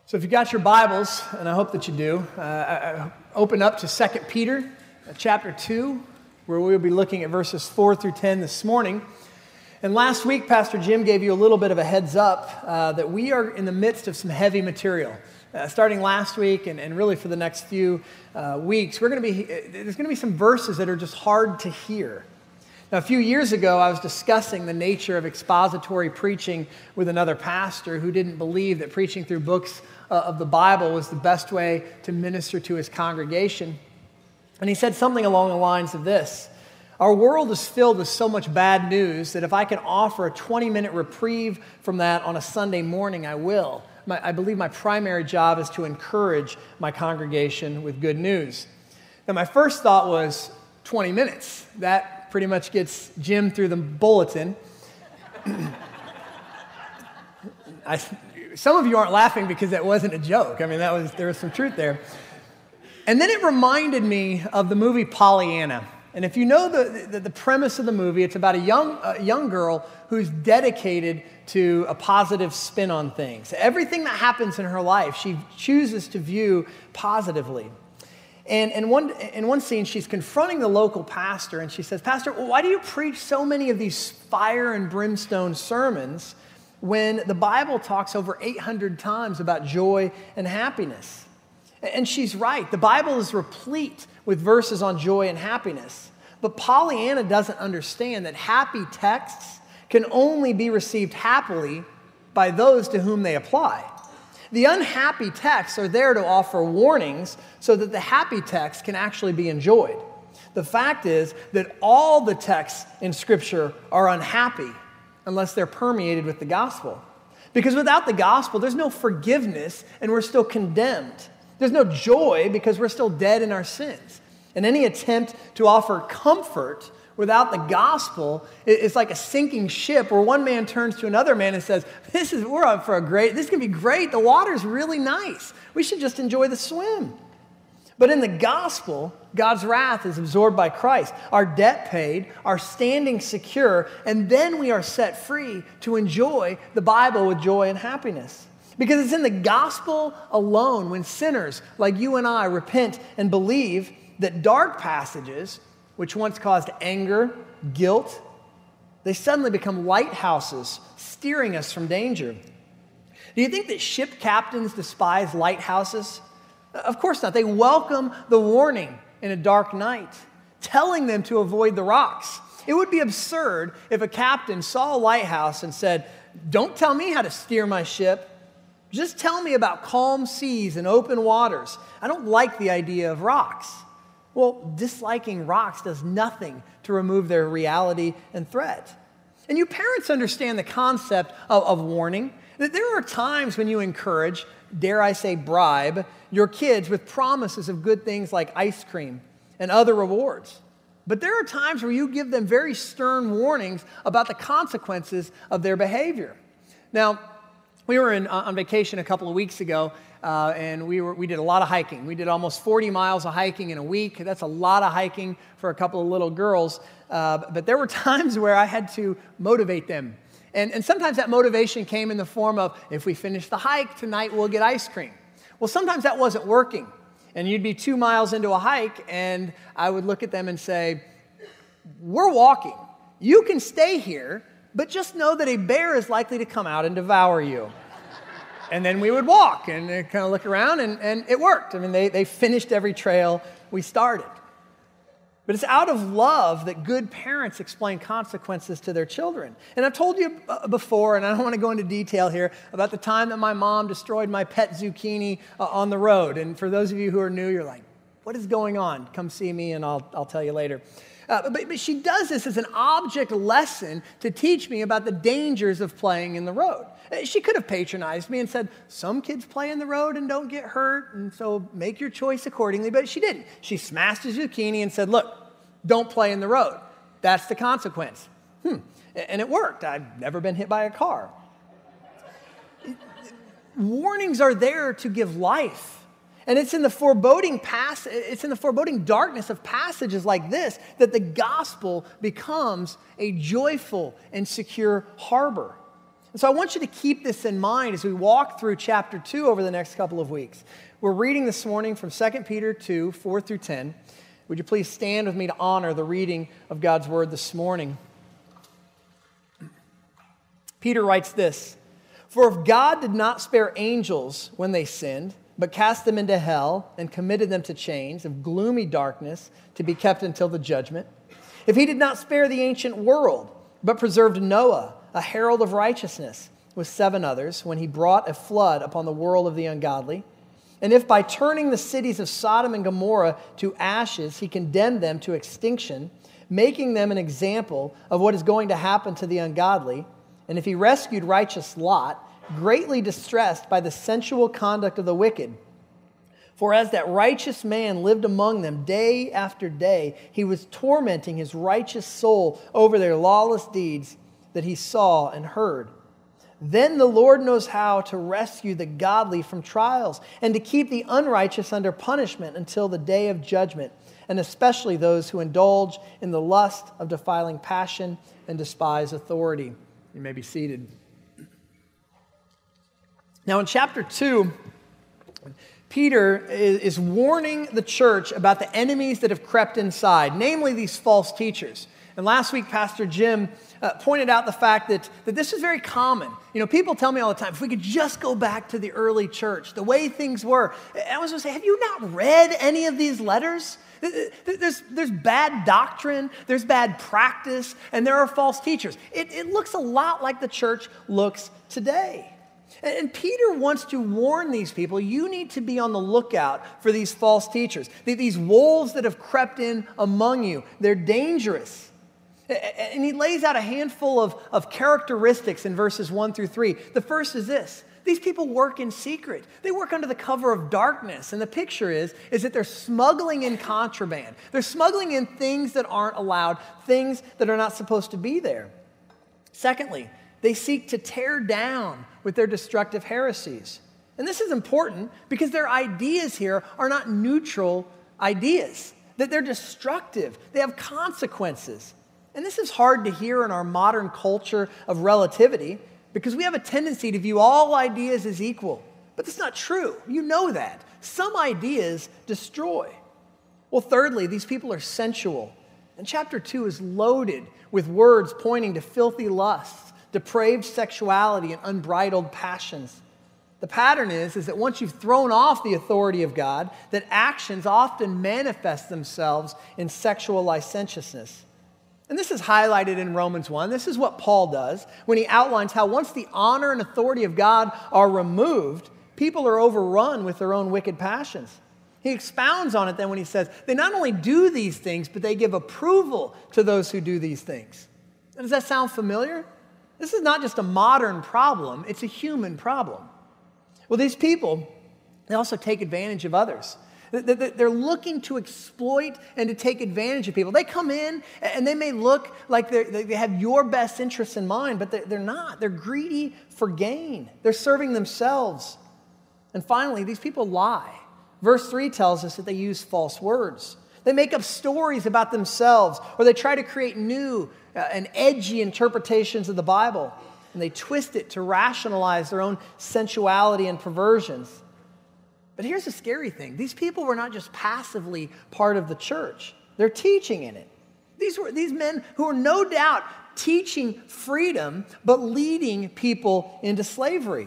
So if you got your Bibles, and I hope that you do, open up to 2 Peter chapter 2, where we'll be looking at verses 4 through 10 this morning. And last week, Pastor Jim gave you a little bit of a heads up that we are in the midst of some heavy material. Starting last week and really for the next few weeks, there's going to be some verses that are just hard to hear. Now, a few years ago, I was discussing the nature of expository preaching with another pastor who didn't believe that preaching through books of the Bible was the best way to minister to his congregation. And he said something along the lines of this: our world is filled with so much bad news that if I can offer a 20-minute reprieve from that on a Sunday morning, I will. I believe my primary job is to encourage my congregation with good news. Now, my first thought was 20 minutes. That pretty much gets Jim through the bulletin. Some of you aren't laughing because that wasn't a joke. I mean, there was some truth there. And then it reminded me of the movie Pollyanna. And if you know the premise of the movie, it's about a young girl who's dedicated to a positive spin on things. Everything that happens in her life, she chooses to view positively. And in one scene, she's confronting the local pastor, and she says, "Pastor, why do you preach so many of these fire and brimstone sermons when the Bible talks over 800 times about joy and happiness?" And she's right. The Bible is replete with verses on joy and happiness. But Pollyanna doesn't understand that happy texts can only be received happily by those to whom they apply. The unhappy texts are there to offer warnings so that the happy texts can actually be enjoyed. The fact is that all the texts in Scripture are unhappy unless they're permeated with the gospel. Because without the gospel, there's no forgiveness and we're still condemned. There's no joy because we're still dead in our sins. And any attempt to offer comfort without the gospel is like a sinking ship where one man turns to another man and says, we're up for this can be great. The water's really nice. We should just enjoy the swim. But in the gospel, God's wrath is absorbed by Christ, our debt paid, our standing secure, and then we are set free to enjoy the Bible with joy and happiness. Because it's in the gospel alone when sinners like you and I repent and believe that dark passages, which once caused anger, guilt, they suddenly become lighthouses steering us from danger. Do you think that ship captains despise lighthouses? Of course not. They welcome the warning in a dark night, telling them to avoid the rocks. It would be absurd if a captain saw a lighthouse and said, "Don't tell me how to steer my ship. Just tell me about calm seas and open waters. I don't like the idea of rocks." Well, disliking rocks does nothing to remove their reality and threat. And you parents understand the concept of warning. That there are times when you encourage, dare I say bribe, your kids with promises of good things like ice cream and other rewards. But there are times where you give them very stern warnings about the consequences of their behavior. Now, we were on vacation a couple of weeks ago, and we did a lot of hiking. We did almost 40 miles of hiking in a week. That's a lot of hiking for a couple of little girls. But there were times where I had to motivate them. And sometimes that motivation came in the form of, if we finish the hike tonight, we'll get ice cream. Well, sometimes that wasn't working. And you'd be 2 miles into a hike, and I would look at them and say, "We're walking. You can stay here, but just know that a bear is likely to come out and devour you." And then we would walk and kind of look around, and it worked. I mean, they finished every trail we started. But it's out of love that good parents explain consequences to their children. And I've told you before, and I don't want to go into detail here, about the time that my mom destroyed my pet zucchini on the road. And for those of you who are new, you're like, "What is going on? Come see me, and I'll tell you later." But she does this as an object lesson to teach me about the dangers of playing in the road. She could have patronized me and said, "Some kids play in the road and don't get hurt, and so make your choice accordingly." But she didn't. She smashed a zucchini and said, "Look, don't play in the road. That's the consequence." And it worked. I've never been hit by a car. Warnings are there to give life. And it's in the foreboding darkness of passages like this that the gospel becomes a joyful and secure harbor. And so I want you to keep this in mind as we walk through chapter 2 over the next couple of weeks. We're reading this morning from 2 Peter 2, 4 through 10. Would you please stand with me to honor the reading of God's word this morning? Peter writes this, "For if God did not spare angels when they sinned, but cast them into hell and committed them to chains of gloomy darkness to be kept until the judgment, if he did not spare the ancient world, but preserved Noah, a herald of righteousness, with 7 others, when he brought a flood upon the world of the ungodly, and if by turning the cities of Sodom and Gomorrah to ashes, he condemned them to extinction, making them an example of what is going to happen to the ungodly, and if he rescued righteous Lot, greatly distressed by the sensual conduct of the wicked, for as that righteous man lived among them day after day, he was tormenting his righteous soul over their lawless deeds that he saw and heard. Then the Lord knows how to rescue the godly from trials and to keep the unrighteous under punishment until the day of judgment, and especially those who indulge in the lust of defiling passion and despise authority." You may be seated. Now in chapter 2, Peter is warning the church about the enemies that have crept inside, namely these false teachers. And last week, Pastor Jim pointed out the fact that this is very common. You know, people tell me all the time, if we could just go back to the early church, the way things were. I was going to say, have you not read any of these letters? There's bad doctrine, there's bad practice, and there are false teachers. It looks a lot like the church looks today. And Peter wants to warn these people, you need to be on the lookout for these false teachers. These wolves that have crept in among you, they're dangerous. And he lays out a handful of characteristics in verses 1 through 3. The first is this. These people work in secret. They work under the cover of darkness. And the picture is that they're smuggling in contraband. They're smuggling in things that aren't allowed, things that are not supposed to be there. Secondly, they seek to tear down with their destructive heresies. And this is important because their ideas here are not neutral ideas, that they're destructive. They have consequences. And this is hard to hear in our modern culture of relativity because we have a tendency to view all ideas as equal. But that's not true. You know that. Some ideas destroy. Well, thirdly, these people are sensual. And chapter 2 is loaded with words pointing to filthy lusts, depraved sexuality, and unbridled passions. The pattern is that once you've thrown off the authority of God, that actions often manifest themselves in sexual licentiousness. And this is highlighted in Romans 1. This is what Paul does when he outlines how once the honor and authority of God are removed, people are overrun with their own wicked passions. He expounds on it then when he says, they not only do these things, but they give approval to those who do these things. And does that sound familiar? This is not just a modern problem, it's a human problem. Well, these people, they also take advantage of others. They're looking to exploit and to take advantage of people. They come in and they may look like they have your best interests in mind, but they're not. They're greedy for gain. They're serving themselves. And finally, these people lie. Verse 3 tells us that they use false words. They make up stories about themselves, or they try to create new and edgy interpretations of the Bible, and they twist it to rationalize their own sensuality and perversions. But here's the scary thing. These people were not just passively part of the church. They're teaching in it. These men who are no doubt teaching freedom, but leading people into slavery.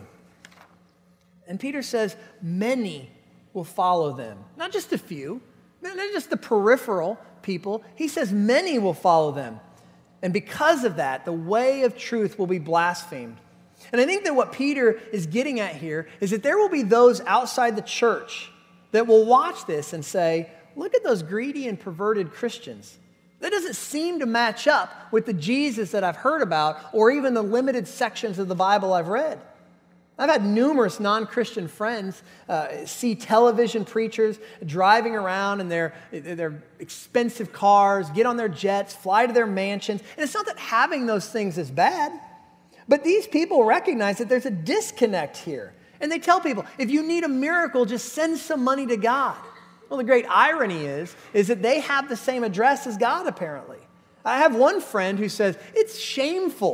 And Peter says, many will follow them. Not just a few, not just the peripheral people. He says many will follow them. And because of that, the way of truth will be blasphemed. And I think that what Peter is getting at here is that there will be those outside the church that will watch this and say, look at those greedy and perverted Christians. That doesn't seem to match up with the Jesus that I've heard about or even the limited sections of the Bible I've read. I've had numerous non-Christian friends see television preachers driving around in their expensive cars, get on their jets, fly to their mansions. And it's not that having those things is bad, but these people recognize that there's a disconnect here. And they tell people, if you need a miracle, just send some money to God. Well, the great irony is that they have the same address as God, apparently. I have one friend who says, it's shameful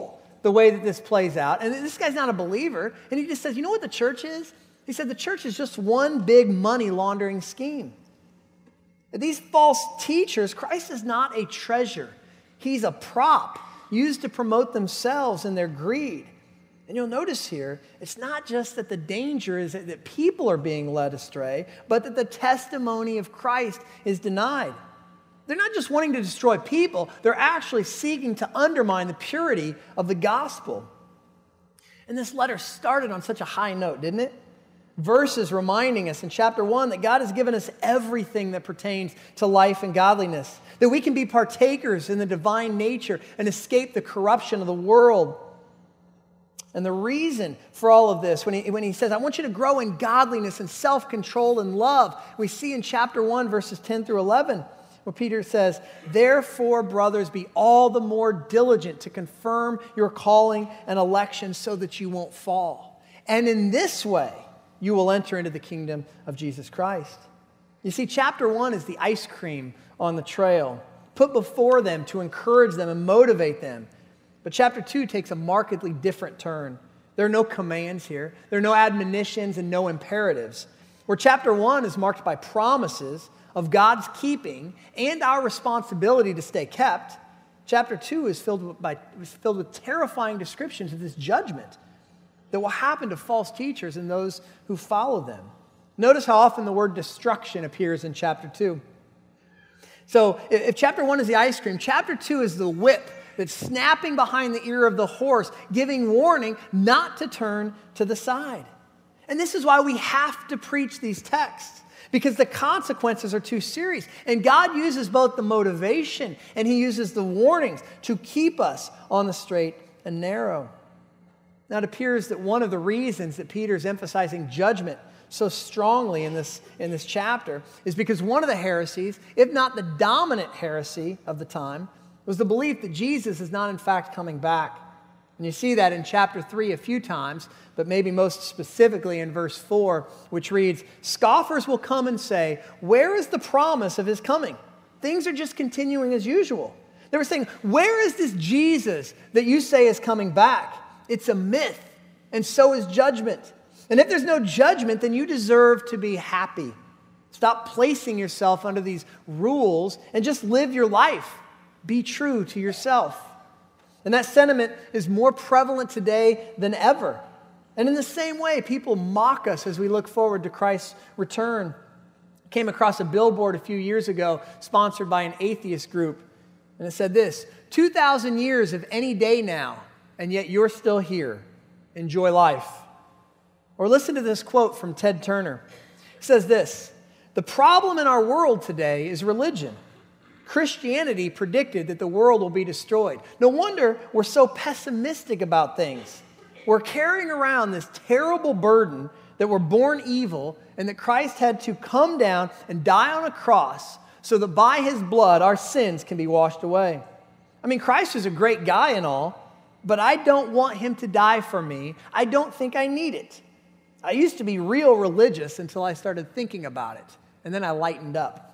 the way that this plays out. And this guy's not a believer. And he just says, you know what the church is? He said the church is just one big money laundering scheme. These false teachers, Christ is not a treasure. He's a prop used to promote themselves and their greed. And you'll notice here, it's not just that the danger is that people are being led astray, but that the testimony of Christ is denied. They're not just wanting to destroy people, they're actually seeking to undermine the purity of the gospel. And this letter started on such a high note, didn't it? Verses reminding us in chapter 1 that God has given us everything that pertains to life and godliness, that we can be partakers in the divine nature and escape the corruption of the world. And the reason for all of this, when he says, I want you to grow in godliness and self-control and love, we see in chapter 1, verses 10 through 11, where Peter says, therefore, brothers, be all the more diligent to confirm your calling and election so that you won't fall. And in this way, you will enter into the kingdom of Jesus Christ. You see, chapter 1 is the ice cream on the trail, put before them to encourage them and motivate them. But chapter 2 takes a markedly different turn. There are no commands here. There are no admonitions and no imperatives. Where chapter 1 is marked by promises of God's keeping and our responsibility to stay kept, chapter 2 is filled with terrifying descriptions of this judgment that will happen to false teachers and those who follow them. Notice how often the word destruction appears in chapter 2. So if chapter 1 is the ice cream, chapter 2 is the whip that's snapping behind the ear of the horse, giving warning not to turn to the side. And this is why we have to preach these texts, because the consequences are too serious. And God uses both the motivation and He uses the warnings to keep us on the straight and narrow. Now, it appears that one of the reasons that Peter's emphasizing judgment so strongly in this chapter is because one of the heresies, if not the dominant heresy of the time, was the belief that Jesus is not in fact coming back. And you see that in chapter 3 a few times, but maybe most specifically in verse 4, which reads, scoffers will come and say, where is the promise of His coming? Things are just continuing as usual. They were saying, where is this Jesus that you say is coming back? It's a myth, and so is judgment. And if there's no judgment, then you deserve to be happy. Stop placing yourself under these rules and just live your life. Be true to yourself. And that sentiment is more prevalent today than ever. And in the same way, people mock us as we look forward to Christ's return. I came across a billboard a few years ago sponsored by an atheist group. And it said this, 2,000 years of any day now, and yet you're still here. Enjoy life. Or listen to this quote from Ted Turner. It says this, the problem in our world today is religion. Christianity predicted that the world will be destroyed. No wonder we're so pessimistic about things. We're carrying around this terrible burden that we're born evil and that Christ had to come down and die on a cross so that by His blood our sins can be washed away. I mean, Christ is a great guy and all, but I don't want Him to die for me. I don't think I need it. I used to be real religious until I started thinking about it, and then I lightened up.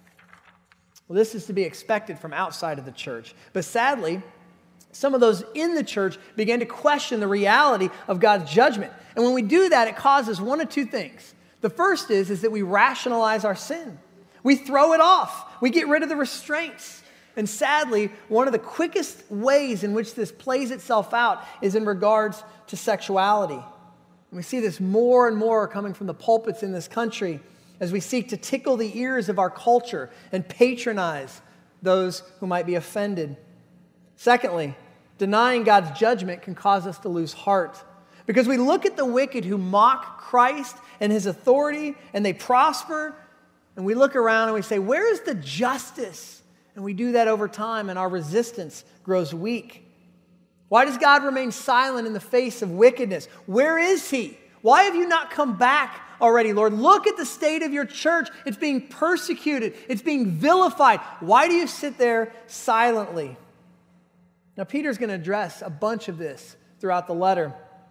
Well, this is to be expected from outside of the church. But sadly, some of those in the church began to question the reality of God's judgment. And when we do that, it causes one of two things. The first is that we rationalize our sin. We throw it off. We get rid of the restraints. And sadly, one of the quickest ways in which this plays itself out is in regards to sexuality. And we see this more and more coming from the pulpits in this country as we seek to tickle the ears of our culture and patronize those who might be offended. Secondly, denying God's judgment can cause us to lose heart because we look at the wicked who mock Christ and His authority and they prosper, and we look around and we say, where is the justice? And we do that over time and our resistance grows weak. Why does God remain silent in the face of wickedness? Where is He? Why have you not come back already, Lord? Look at the state of your church. It's being persecuted. It's being vilified. Why do you sit there silently? Now, Peter's going to address a bunch of this throughout the letter.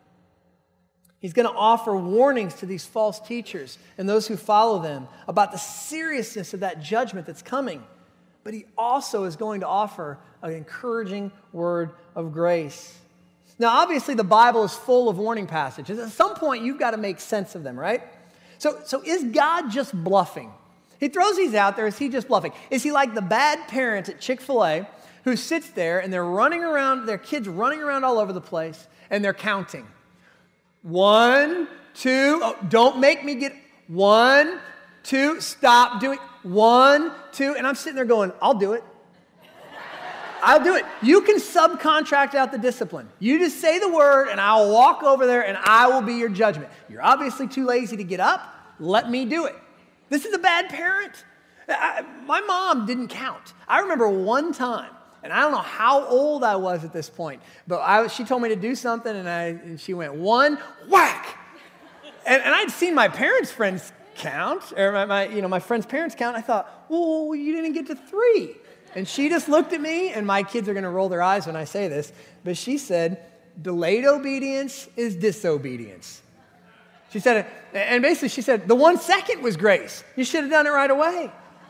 He's going to offer warnings to these false teachers and those who follow them about the seriousness of that judgment that's coming. But he also is going to offer an encouraging word of grace. Now, obviously, the Bible is full of warning passages. At some point, you've got to make sense of them, right? So is God just bluffing? He throws these out there. Is he just bluffing? Is he like the bad parent at Chick-fil-A who sits there and they're running around, their kids running around all over the place, and they're counting? 1, 2, oh, don't make me get 1, 2, stop doing 1, 2, and I'm sitting there going, I'll do it. I'll do it. You can subcontract out the discipline. You just say the word and I'll walk over there and I will be your judgment. You're obviously too lazy to get up. Let me do it. This is a bad parent. My mom didn't count. I remember one time, and I don't know how old I was at this point, but she told me to do something and she went 1, whack. And I'd seen my parents' friends count, or my friends' parents count. I thought, well, you didn't get to 3. And she just looked at me, and my kids are going to roll their eyes when I say this, but she said, delayed obedience is disobedience. She said it, and basically she said, the 1 second was grace. You should have done it right away.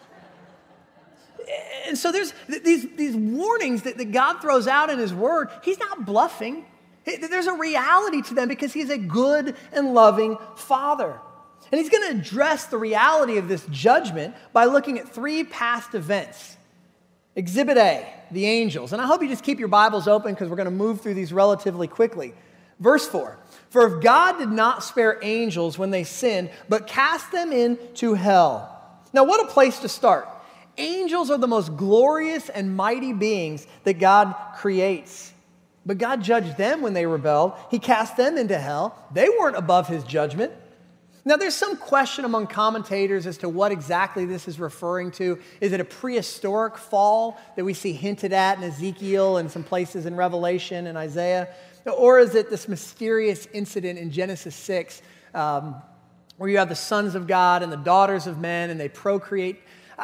And so there's these warnings that God throws out in his word. He's not bluffing. There's a reality to them because he's a good and loving father. And he's going to address the reality of this judgment by looking at 3 past events. Exhibit A, the angels. And I hope you just keep your Bibles open because we're going to move through these relatively quickly. Verse 4, for if God did not spare angels when they sinned, but cast them into hell. Now, what a place to start. Angels are the most glorious and mighty beings that God creates. But God judged them when they rebelled. He cast them into hell. They weren't above his judgment. Now, there's some question among commentators as to what exactly this is referring to. Is it a prehistoric fall that we see hinted at in Ezekiel and some places in Revelation and Isaiah? Or is it this mysterious incident in Genesis 6 where you have the sons of God and the daughters of men and they procreate?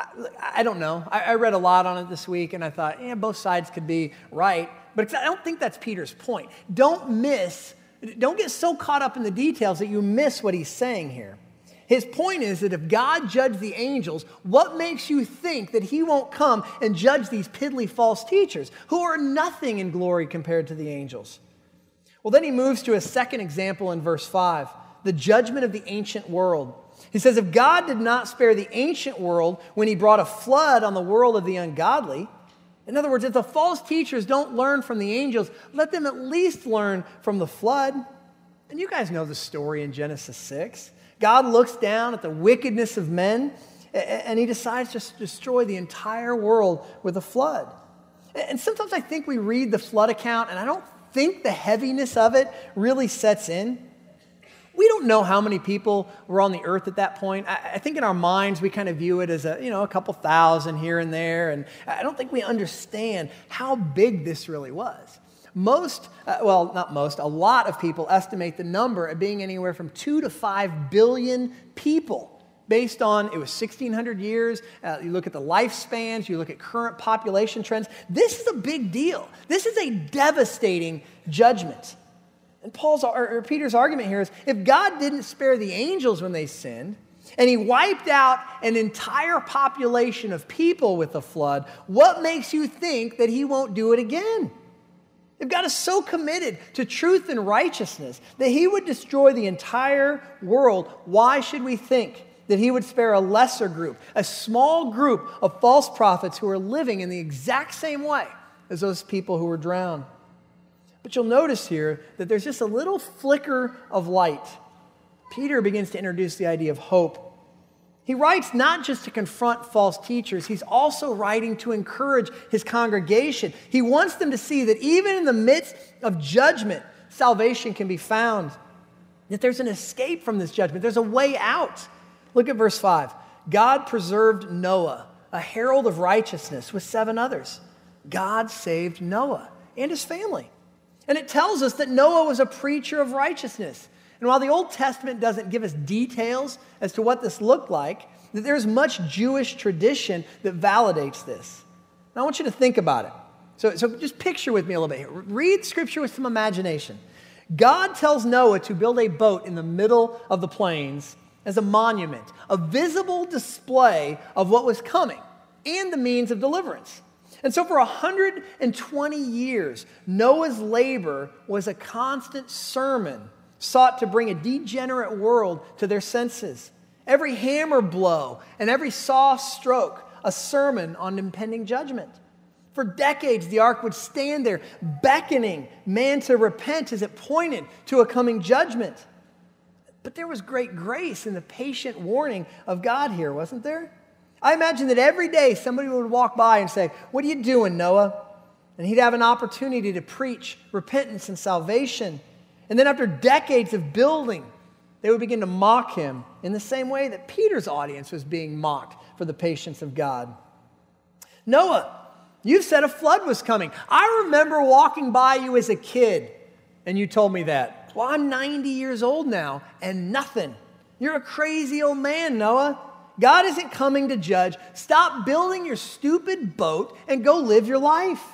I don't know. I read a lot on it this week and I thought, both sides could be right. But I don't think that's Peter's point. Don't get so caught up in the details that you miss what he's saying here. His point is that if God judged the angels, what makes you think that he won't come and judge these piddly false teachers who are nothing in glory compared to the angels? Well, then he moves to a second example in verse 5, the judgment of the ancient world. He says, if God did not spare the ancient world when he brought a flood on the world of the ungodly, in other words, if the false teachers don't learn from the angels, let them at least learn from the flood. And you guys know the story in Genesis 6. God looks down at the wickedness of men, and he decides to destroy the entire world with a flood. And sometimes I think we read the flood account, and I don't think the heaviness of it really sets in. We don't know how many people were on the earth at that point. I think in our minds we kind of view it as a couple thousand here and there, and I don't think we understand how big this really was. A lot of people estimate the number at being anywhere from 2 to 5 billion people based on, it was 1,600 years. You look at the lifespans, you look at current population trends. This is a big deal. This is a devastating judgment. And Peter's argument here is, if God didn't spare the angels when they sinned, and he wiped out an entire population of people with a flood, what makes you think that he won't do it again? If God is so committed to truth and righteousness that he would destroy the entire world, why should we think that he would spare a lesser group, a small group of false prophets who are living in the exact same way as those people who were drowned? But you'll notice here that there's just a little flicker of light. Peter begins to introduce the idea of hope. He writes not just to confront false teachers, he's also writing to encourage his congregation. He wants them to see that even in the midst of judgment, salvation can be found. That there's an escape from this judgment. There's a way out. Look at verse 5. God preserved Noah, a herald of righteousness, with 7 others. God saved Noah and his family. And it tells us that Noah was a preacher of righteousness. And while the Old Testament doesn't give us details as to what this looked like, that there's much Jewish tradition that validates this. Now I want you to think about it. So just picture with me a little bit here. Read Scripture with some imagination. God tells Noah to build a boat in the middle of the plains as a monument, a visible display of what was coming and the means of deliverance. And so for 120 years, Noah's labor was a constant sermon sought to bring a degenerate world to their senses. Every hammer blow and every saw stroke, a sermon on impending judgment. For decades, the ark would stand there beckoning man to repent as it pointed to a coming judgment. But there was great grace in the patient warning of God here, wasn't there? I imagine that every day somebody would walk by and say, "What are you doing, Noah?" And he'd have an opportunity to preach repentance and salvation. And then after decades of building, they would begin to mock him in the same way that Peter's audience was being mocked for the patience of God. "Noah, you said a flood was coming. I remember walking by you as a kid, and you told me that. Well, I'm 90 years old now, and nothing. You're a crazy old man, Noah. God isn't coming to judge. Stop building your stupid boat and go live your life."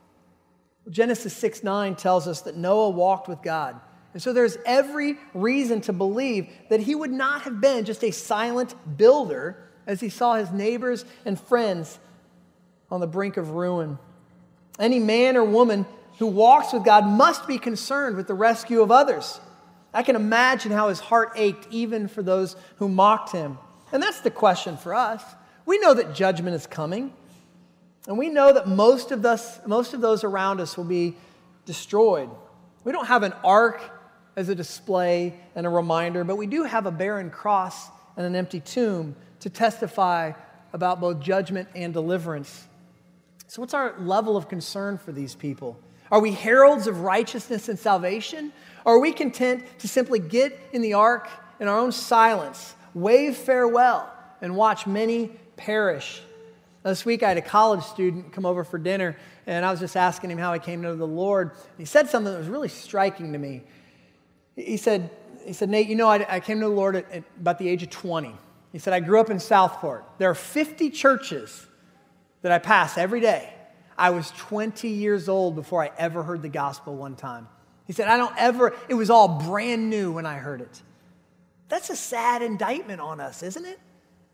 Genesis 6:9 tells us that Noah walked with God. And so there's every reason to believe that he would not have been just a silent builder as he saw his neighbors and friends on the brink of ruin. Any man or woman who walks with God must be concerned with the rescue of others. I can imagine how his heart ached even for those who mocked him. And that's the question for us. We know that judgment is coming. And we know that most of those around us will be destroyed. We don't have an ark as a display and a reminder, but we do have a barren cross and an empty tomb to testify about both judgment and deliverance. So what's our level of concern for these people? Are we heralds of righteousness and salvation? Or are we content to simply get in the ark in our own silence, wave farewell, and watch many perish? This week I had a college student come over for dinner, and I was just asking him how he came to know the Lord. He said something that was really striking to me. He said, "Nate, you know, I came to the Lord at about the age of 20. He said, I grew up in Southport. There are 50 churches that I pass every day. I was 20 years old before I ever heard the gospel one time." He said, it was all brand new when I heard it. That's a sad indictment on us, isn't it?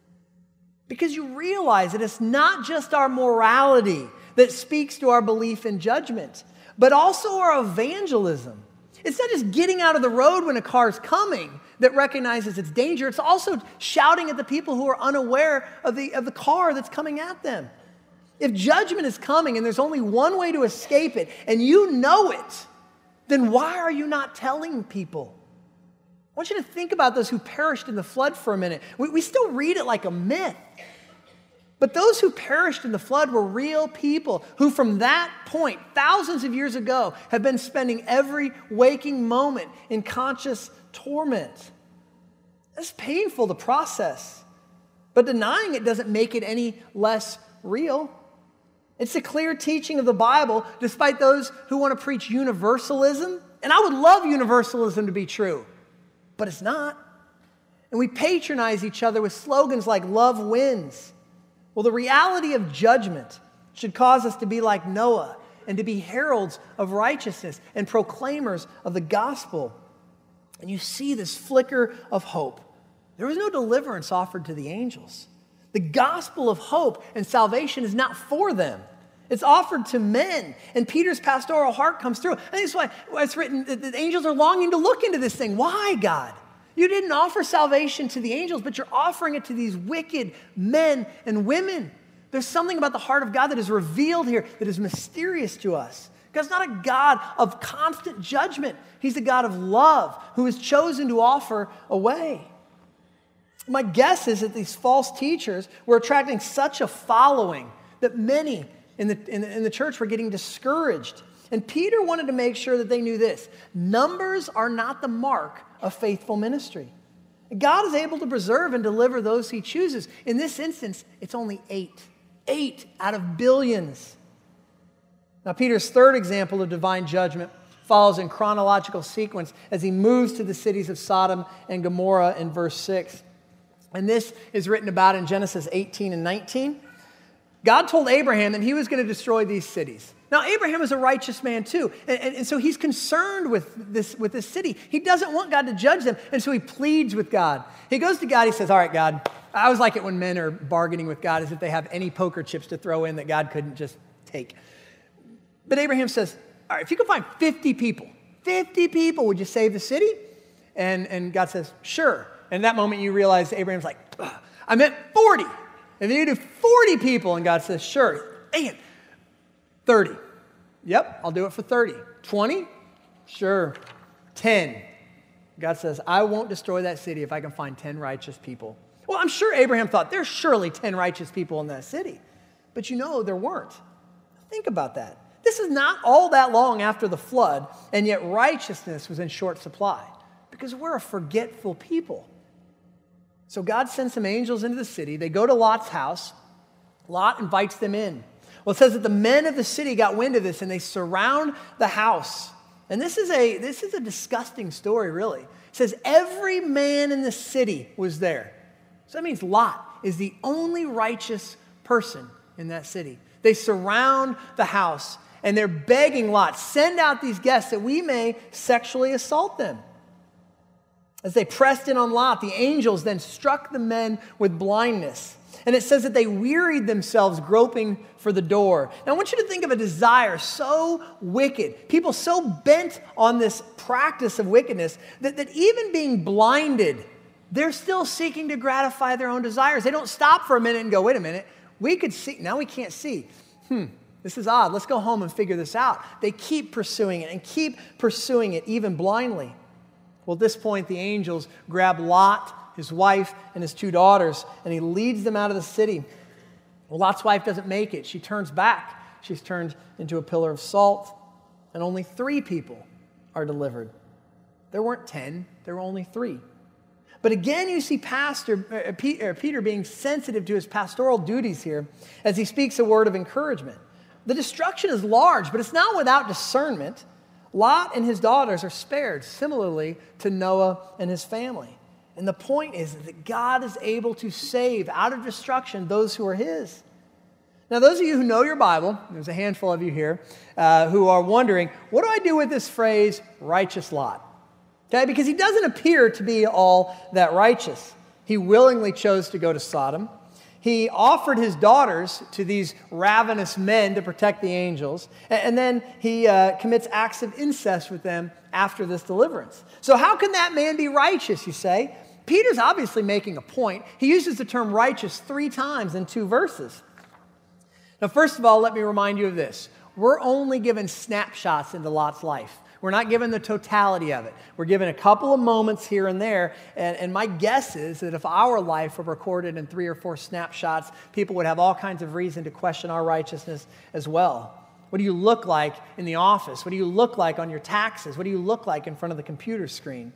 Because you realize that it's not just our morality that speaks to our belief in judgment, but also our evangelism. It's not just getting out of the road when a car's coming that recognizes its danger. It's also shouting at the people who are unaware of the car that's coming at them. If judgment is coming and there's only one way to escape it, and you know it, then why are you not telling people? I want you to think about those who perished in the flood for a minute. We still read it like a myth. But those who perished in the flood were real people who from that point, thousands of years ago, have been spending every waking moment in conscious torment. It's painful to process, but denying it doesn't make it any less real. It's a clear teaching of the Bible, despite those who want to preach universalism. And I would love universalism to be true, but it's not. And we patronize each other with slogans like "love wins." Well, the reality of judgment should cause us to be like Noah and to be heralds of righteousness and proclaimers of the gospel. And you see this flicker of hope. There was no deliverance offered to the angels. The gospel of hope and salvation is not for them. It's offered to men. And Peter's pastoral heart comes through. And that's why it's written that the angels are longing to look into this thing. Why, God? You didn't offer salvation to the angels, but you're offering it to these wicked men and women. There's something about the heart of God that is revealed here that is mysterious to us. God's not a God of constant judgment. He's a God of love who has chosen to offer a way. My guess is that these false teachers were attracting such a following that many in the church were getting discouraged. And Peter wanted to make sure that they knew this: numbers are not the mark of faithful ministry. God is able to preserve and deliver those he chooses. In this instance, it's only 8. 8 out of billions. Now, Peter's third example of divine judgment follows in chronological sequence as he moves to the cities of Sodom and Gomorrah in verse 6. And this is written about in Genesis 18 and 19. God told Abraham that he was going to destroy these cities. Now, Abraham is a righteous man too, and so he's concerned with this city. He doesn't want God to judge them, and so he pleads with God. He goes to God, he says, "All right, God." I always like it when men are bargaining with God as if they have any poker chips to throw in that God couldn't just take. But Abraham says, all right, if you could find 50 people, would you save the city? And God says, sure. And at that moment you realize Abraham's like, I meant 40. And then you do 40 people, and God says, sure. And 30. Yep, I'll do it for 30. 20? Sure. 10. God says, I won't destroy that city if I can find 10 righteous people. Well, I'm sure Abraham thought, there's surely 10 righteous people in that city. But there weren't. Think about that. This is not all that long after the flood, and yet righteousness was in short supply because we're a forgetful people. So God sends some angels into the city. They go to Lot's house. Lot invites them in. Well, it says that the men of the city got wind of this, and they surround the house. And this is a disgusting story, really. It says every man in the city was there. So that means Lot is the only righteous person in that city. They surround the house, and they're begging Lot, send out these guests that we may sexually assault them. As they pressed in on Lot, the angels then struck the men with blindness. And it says that they wearied themselves groping for the door. Now, I want you to think of a desire so wicked, people so bent on this practice of wickedness, that even being blinded, they're still seeking to gratify their own desires. They don't stop for a minute and go, wait a minute, we could see, now we can't see. This is odd. Let's go home and figure this out. They keep pursuing it and keep pursuing it, even blindly. Well, at this point, the angels grab Lot, his wife, and his 2 daughters, and he leads them out of the city. Well, Lot's wife doesn't make it. She turns back. She's turned into a pillar of salt, and only 3 people are delivered. There weren't 10. There were only 3. But again, you see Peter being sensitive to his pastoral duties here as he speaks a word of encouragement. The destruction is large, but it's not without discernment. Lot and his daughters are spared, similarly to Noah and his family. And the point is that God is able to save out of destruction those who are his. Now, those of you who know your Bible, there's a handful of you here, who are wondering, what do I do with this phrase, righteous Lot? Okay, because he doesn't appear to be all that righteous. He willingly chose to go to Sodom. He offered his daughters to these ravenous men to protect the angels, and then he commits acts of incest with them after this deliverance. So how can that man be righteous, you say? Peter's obviously making a point. He uses the term righteous 3 times in 2 verses. Now, first of all, let me remind you of this. We're only given snapshots into Lot's life. We're not given the totality of it. We're given a couple of moments here and there, and my guess is that if our life were recorded in 3 or 4 snapshots, people would have all kinds of reason to question our righteousness as well. What do you look like in the office? What do you look like on your taxes? What do you look like in front of the computer screen?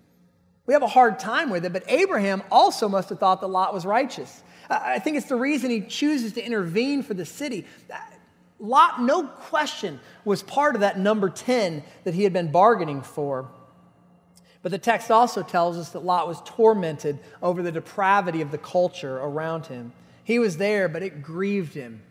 We have a hard time with it, but Abraham also must have thought that Lot was righteous. I think it's the reason he chooses to intervene for the city. Lot, no question, was part of that number 10 that he had been bargaining for. But the text also tells us that Lot was tormented over the depravity of the culture around him. He was there, but it grieved him.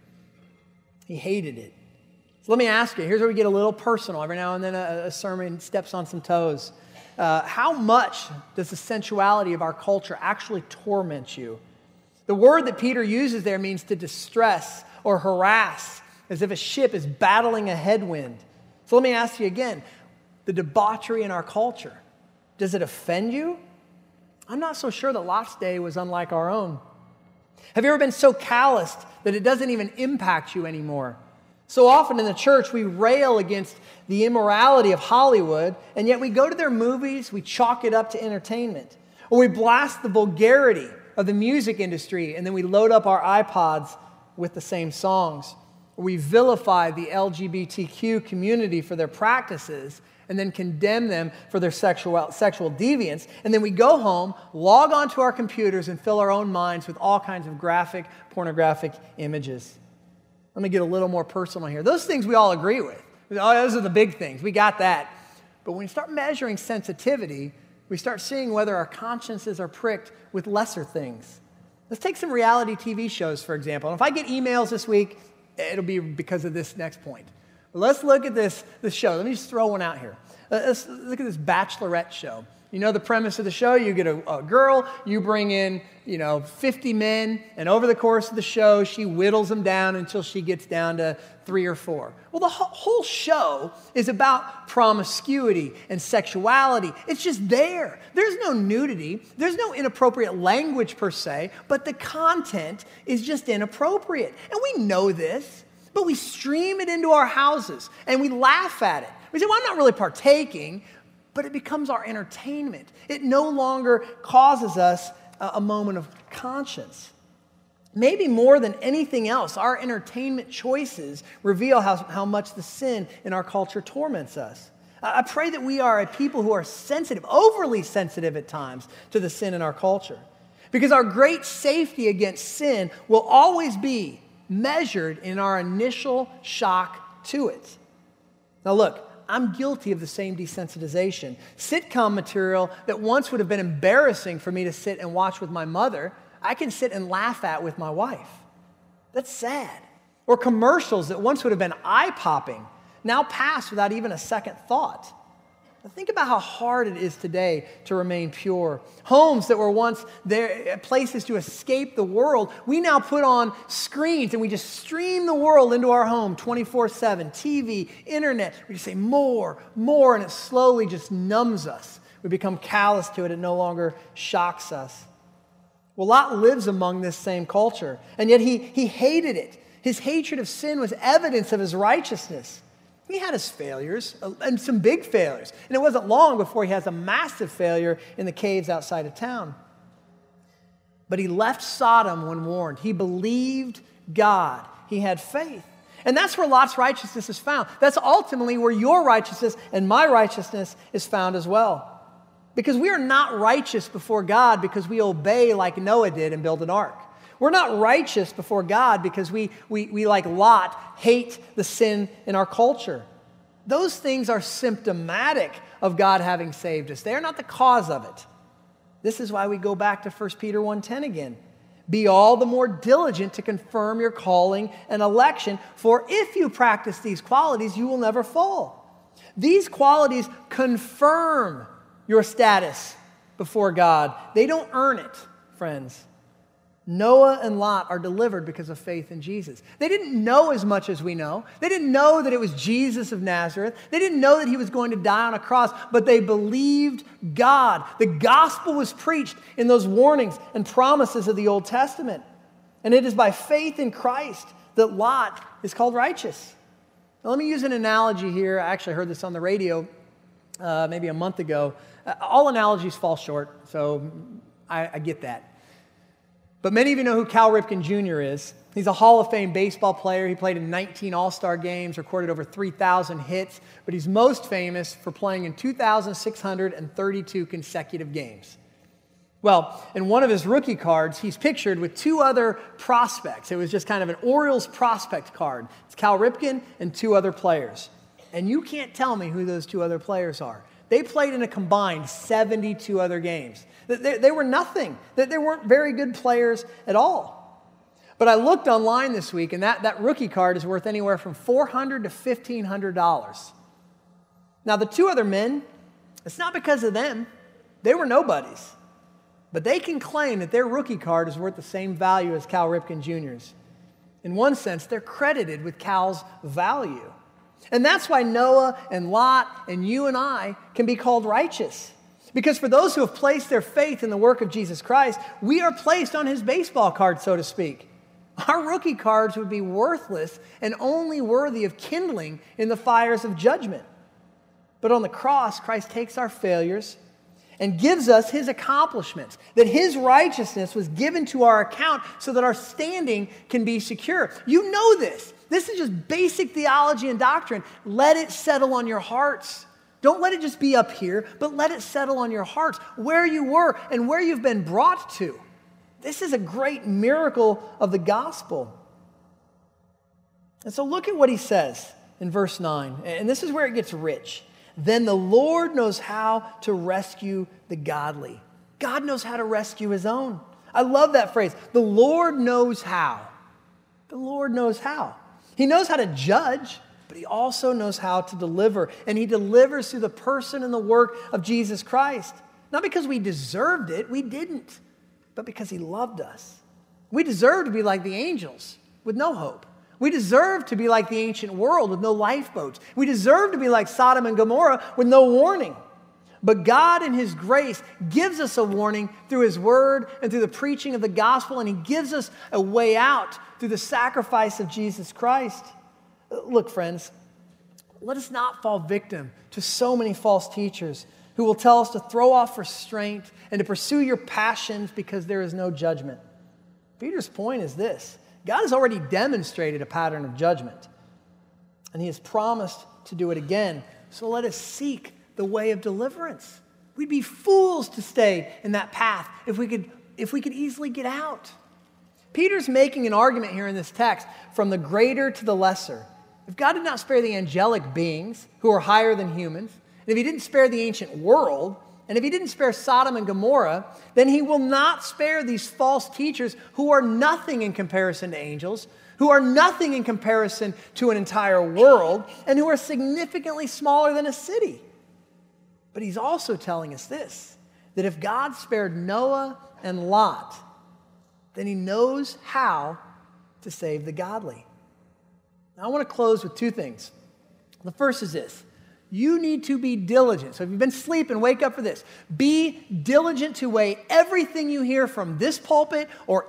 He hated it. So let me ask you, here's where we get a little personal. Every now and then a sermon steps on some toes. How much does the sensuality of our culture actually torment you? The word that Peter uses there means to distress or harass, as if a ship is battling a headwind. So let me ask you again, the debauchery in our culture, does it offend you? I'm not so sure that Lot's day was unlike our own. Have you ever been so calloused that it doesn't even impact you anymore? So often in the church, we rail against the immorality of Hollywood, and yet we go to their movies, we chalk it up to entertainment. Or we blast the vulgarity of the music industry, and then we load up our iPods with the same songs. We vilify the LGBTQ community for their practices and then condemn them for their sexual deviance. And then we go home, log onto our computers, and fill our own minds with all kinds of graphic, pornographic images. Let me get a little more personal here. Those things we all agree with. Oh, those are the big things. We got that. But when we start measuring sensitivity, we start seeing whether our consciences are pricked with lesser things. Let's take some reality TV shows, for example. And if I get emails this week, it'll be because of this next point. But let's look at this show. Let me just throw one out here. Let's look at this Bachelorette show. You know the premise of the show? You get a girl, you bring in, 50 men, and over the course of the show, she whittles them down until she gets down to 3 or 4. Well, the whole show is about promiscuity and sexuality. It's just there. There's no nudity. There's no inappropriate language per se, but the content is just inappropriate. And we know this, but we stream it into our houses, and we laugh at it. We say, well, I'm not really partaking, but it becomes our entertainment. It no longer causes us a moment of conscience. Maybe more than anything else, our entertainment choices reveal how much the sin in our culture torments us. I pray that we are a people who are sensitive, overly sensitive at times, to the sin in our culture. Because our great safety against sin will always be measured in our initial shock to it. Now look, I'm guilty of the same desensitization. Sitcom material that once would have been embarrassing for me to sit and watch with my mother, I can sit and laugh at with my wife. That's sad. Or commercials that once would have been eye-popping, now pass without even a second thought. Now think about how hard it is today to remain pure. Homes that were once there, places to escape the world, we now put on screens and we just stream the world into our home 24/7, TV, internet. We just say more, and it slowly just numbs us. We become callous to it. It no longer shocks us. Well, Lot lives among this same culture, and yet he hated it. His hatred of sin was evidence of his righteousness. He had his failures, and some big failures. And it wasn't long before he has a massive failure in the caves outside of town. But he left Sodom when warned. He believed God. He had faith. And that's where Lot's righteousness is found. That's ultimately where your righteousness and my righteousness is found as well. Because we are not righteous before God because we obey like Noah did and build an ark. We're not righteous before God because we like Lot, hate the sin in our culture. Those things are symptomatic of God having saved us. They are not the cause of it. This is why we go back to 1 Peter 1:10 again. Be all the more diligent to confirm your calling and election, for if you practice these qualities, you will never fall. These qualities confirm your status before God. They don't earn it, friends. Noah and Lot are delivered because of faith in Jesus. They didn't know as much as we know. They didn't know that it was Jesus of Nazareth. They didn't know that he was going to die on a cross, but they believed God. The gospel was preached in those warnings and promises of the Old Testament. And it is by faith in Christ that Lot is called righteous. Now, let me use an analogy here. I actually heard this on the radio maybe a month ago. All analogies fall short, so I get that. But many of you know who Cal Ripken Jr. is. He's a Hall of Fame baseball player. He played in 19 All-Star games, recorded over 3,000 hits, but he's most famous for playing in 2,632 consecutive games. Well, in one of his rookie cards, he's pictured with 2 other prospects. It was just kind of an Orioles prospect card. It's Cal Ripken and 2 other players. And you can't tell me who those 2 other players are. They played in a combined 72 other games. They were nothing. They weren't very good players at all. But I looked online this week, and that rookie card is worth anywhere from $400 to $1,500. Now, the 2 other men, it's not because of them. They were nobodies. But they can claim that their rookie card is worth the same value as Cal Ripken Jr.'s. In one sense, they're credited with Cal's value. And that's why Noah and Lot and you and I can be called righteous. Because for those who have placed their faith in the work of Jesus Christ, we are placed on his baseball card, so to speak. Our rookie cards would be worthless and only worthy of kindling in the fires of judgment. But on the cross, Christ takes our failures and gives us his accomplishments, that his righteousness was given to our account so that our standing can be secure. You know this. This is just basic theology and doctrine. Let it settle on your hearts. Don't let it just be up here, but let it settle on your hearts, where you were and where you've been brought to. This is a great miracle of the gospel. And so look at what he says in verse 9, and this is where it gets rich. Then the Lord knows how to rescue the godly. God knows how to rescue his own. I love that phrase. The Lord knows how. The Lord knows how. He knows how to judge, but he also knows how to deliver. And he delivers through the person and the work of Jesus Christ. Not because we deserved it, we didn't, but because he loved us. We deserve to be like the angels with no hope. We deserve to be like the ancient world with no lifeboats. We deserve to be like Sodom and Gomorrah with no warning. But God in his grace gives us a warning through his word and through the preaching of the gospel, and he gives us a way out through the sacrifice of Jesus Christ. Look, friends, let us not fall victim to so many false teachers who will tell us to throw off restraint and to pursue your passions because there is no judgment. Peter's point is this: God has already demonstrated a pattern of judgment, and he has promised to do it again. So let us seek the way of deliverance. We'd be fools to stay in that path if we could easily get out. Peter's making an argument here in this text from the greater to the lesser. If God did not spare the angelic beings who are higher than humans, and if he didn't spare the ancient world, and if he didn't spare Sodom and Gomorrah, then he will not spare these false teachers who are nothing in comparison to angels, who are nothing in comparison to an entire world, and who are significantly smaller than a city. But he's also telling us this, that if God spared Noah and Lot, then he knows how to save the godly. Now, I want to close with two things. The first is this: you need to be diligent. So if you've been sleeping, wake up for this. Be diligent to weigh everything you hear from this pulpit or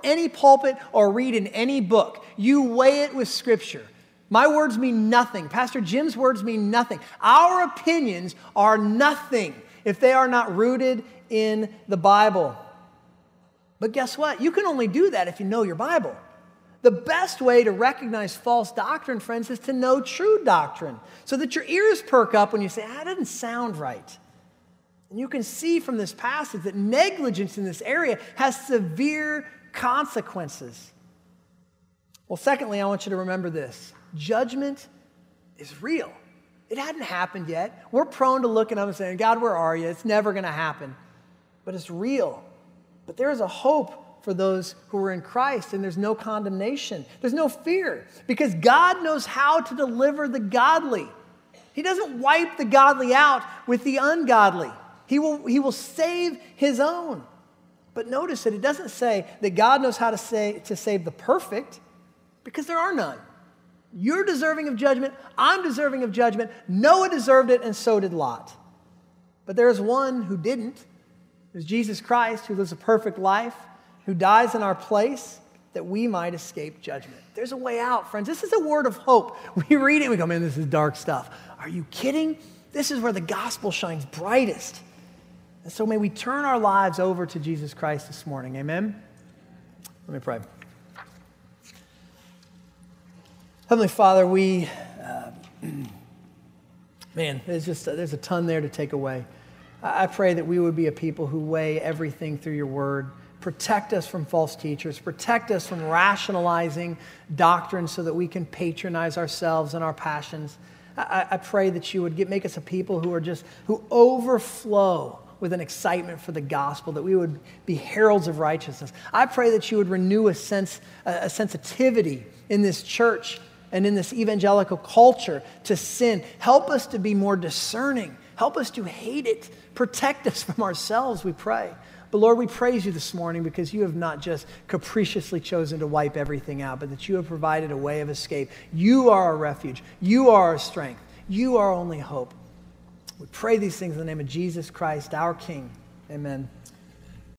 read in any book. You weigh it with Scripture. My words mean nothing. Pastor Jim's words mean nothing. Our opinions are nothing if they are not rooted in the Bible. But guess what? You can only do that if you know your Bible. The best way to recognize false doctrine, friends, is to know true doctrine, so that your ears perk up when you say, that doesn't sound right. And you can see from this passage that negligence in this area has severe consequences. Well, secondly, I want you to remember this: judgment is real. It hadn't happened yet. We're prone to looking up and saying, God, where are you? It's never going to happen. But it's real. But there is a hope for those who are in Christ, and there's no condemnation. There's no fear, because God knows how to deliver the godly. He doesn't wipe the godly out with the ungodly. He will save his own. But notice that it doesn't say that God knows how to save the perfect, because there are none. You're deserving of judgment. I'm deserving of judgment. Noah deserved it, and so did Lot. But there is one who didn't. There's Jesus Christ, who lives a perfect life, who dies in our place that we might escape judgment. There's a way out, friends. This is a word of hope. We read it and we go, man, this is dark stuff. Are you kidding? This is where the gospel shines brightest. And so may we turn our lives over to Jesus Christ this morning. Amen? Let me pray. Heavenly Father, there's a ton there to take away. I pray that we would be a people who weigh everything through your word. Protect us from false teachers. Protect us from rationalizing doctrine so that we can patronize ourselves and our passions. I pray that you would make us a people who overflow with an excitement for the gospel, that we would be heralds of righteousness. I pray that you would renew a sensitivity in this church and in this evangelical culture to sin. Help us to be more discerning. Help us to hate it. Protect us from ourselves, we pray. But Lord, we praise you this morning because you have not just capriciously chosen to wipe everything out, but that you have provided a way of escape. You are our refuge. You are our strength. You are our only hope. We pray these things in the name of Jesus Christ, our King. Amen.